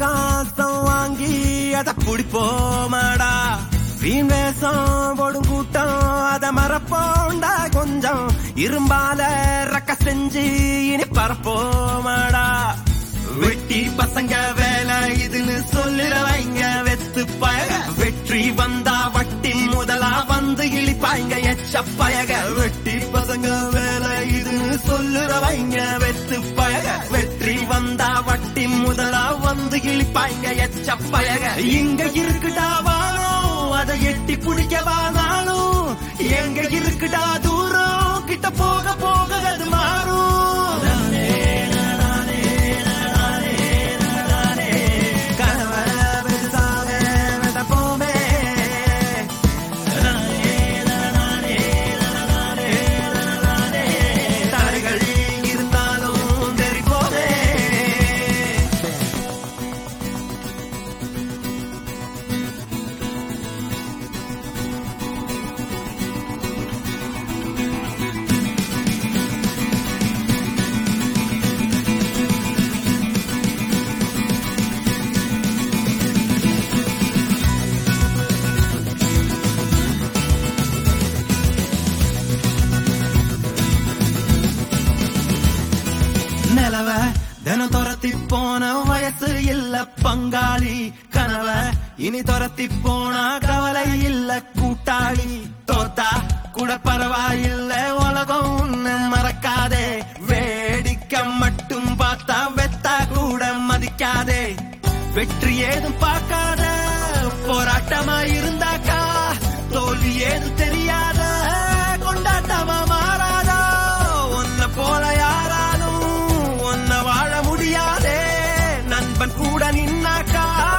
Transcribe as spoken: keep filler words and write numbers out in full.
அவகாசம் வாங்கி அத புடிப்போமாடா வீண் வேஷம் போடும் கூட்டம் அத மறப்போண்டா கொஞ்சம் இரும்பால ரக்க செஞ்சு இனி பரப்போமாடா வெட்டி பசங்க வேலை இதுன்னு சொல்லுறவைங்க வெத்து பயக வெற்றி வந்தா வட்டி முதலா வந்து இழிப்பாய்ங்க எச்ச பயக வெட்டி பசங்க வேலை இதுன்னு சொல்லுறவைங்க வெத்து பயக வெற்றி வந்தா வட்டி முதலா வந்து இழிப்பாய்ங்க எச்ச பயக இங்க இருக்குடா வாழும் அதை எட்டி பிடிக்கவானாலும் எங்க இருக்குடா தூரம் கிட்ட போக போக அது மாறும் தினம் துரத்தி போன வயசு இல்ல பங்காளி கனவ இனி துரத்தி போனா கவலை இல்ல கூட்டாளி தோத்தா கூட பரவாயில்ல உலகம் ஒண்ணு மறக்காதே வேடிக்கை மட்டும் பார்த்தா வெத்தா கூட மதிக்காதே வெற்றி ஏதும் பார்க்காத போராட்டமா இருந்தாக்கா தோல்வி ஏதும் தெரியாத கொண்டாட்டமா மாறாதா ஒன்ன போல யாராலும் ஒன்ன வாழ முடியாதே நண்பன் கூட நின்னாக்கா